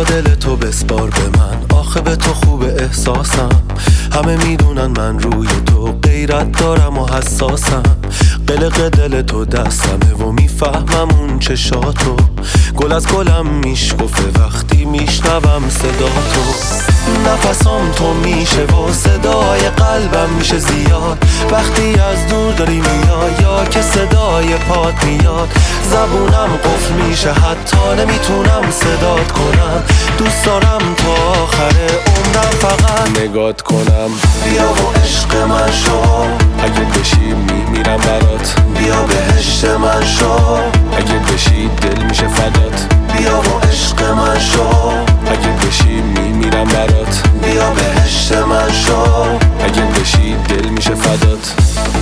بیا دل تو بسپار به من، آخه به تو خوب احساسم. همه میدونن من روی تو غیرت دارم و حساسم. قلق دل تو دستمه و میفهمم اون چشاتو. گل از گلم میشکفه وقتی میشنوم صدا تو. نفسام تو میشه و صدای قلبم میشه زیاد وقتی از دور داری میای یا که صدای پات میاد. زبونم قفل میشه حتی نمیتونم صدات کنم. دوست دارم تا آخر عمرم فقط نگات کنم. بیا و عشق من شو، اگه بشی میمیرم برات. بیا بهشت من شو، اگه بشی دل میشه فدات. بیا و عشق من شو، اگه بشی میمیرم برات. بیا بهشت من شو، اگه بشی دل میشه فدات.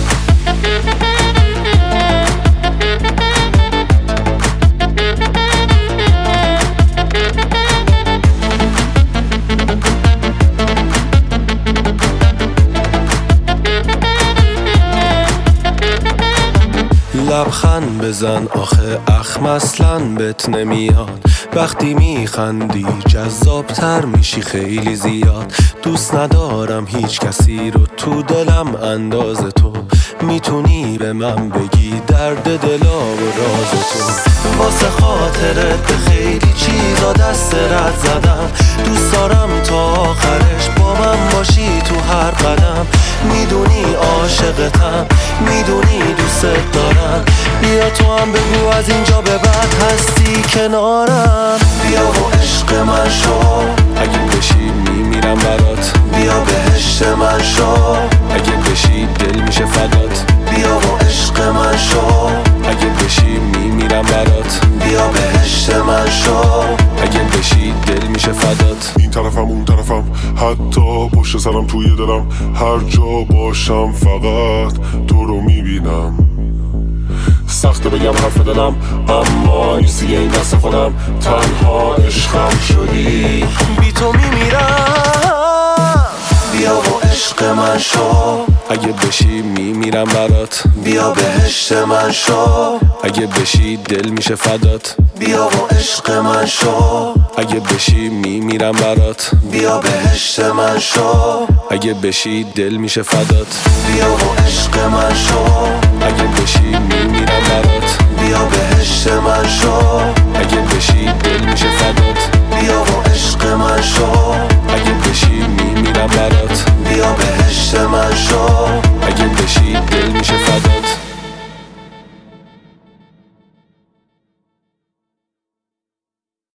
لبخند بزن آخه اخم اصلاً بهت نمیاد. وقتی میخندی جذابتر میشی خیلی زیاد. دوست ندارم هیچ کسی رو تو دلم انداز تو. میتونی به من بگی درد دلا و راز تو. واسه خاطرت به خیلی چیزا دست رد زدم. دوست دارم تا آخرش با من باشی تو هر قدم. میدونی عاشقتم، میدونی دوست دارم. بیا تو هم بگو از اینجا به بعد هستی کنارم. بیا و عشق من شو، اگه بشی میمیرم برات. بیا بهشت من شو، اگه بشی دل میشه فدات. بیا و عشق من شو، اگه بشی میمیرم برات. بیا بهشت من شو، اگه بشی دل میشه فدات. این طرفم اون طرفم حتی پشت سرم توی دلم. هر جا باشم فقط تو رو میبینم. سخته بگم حرف دلم اما نیستی این دست خودم. تنها عشقم شدی، بی تو میمیرم. بیا و عشق من شو، اگه بشی میمیرم برات. بیا بهشت من شو، اگه بشی دل میشه فدات. بیا و عشق من شو، اگه بشی میمیرم برات. بیا بهشت من شو، اگه بشی دل میشه فدات. بیا و عشق من شو، اگه بشی میمیرم برات. بیا بهشت من شو، اگه بشی دل میشه فدات. بیا و عشق من شو، اگه بشی میمیرم برات. بیا بهشت من شو، اگه بشی دل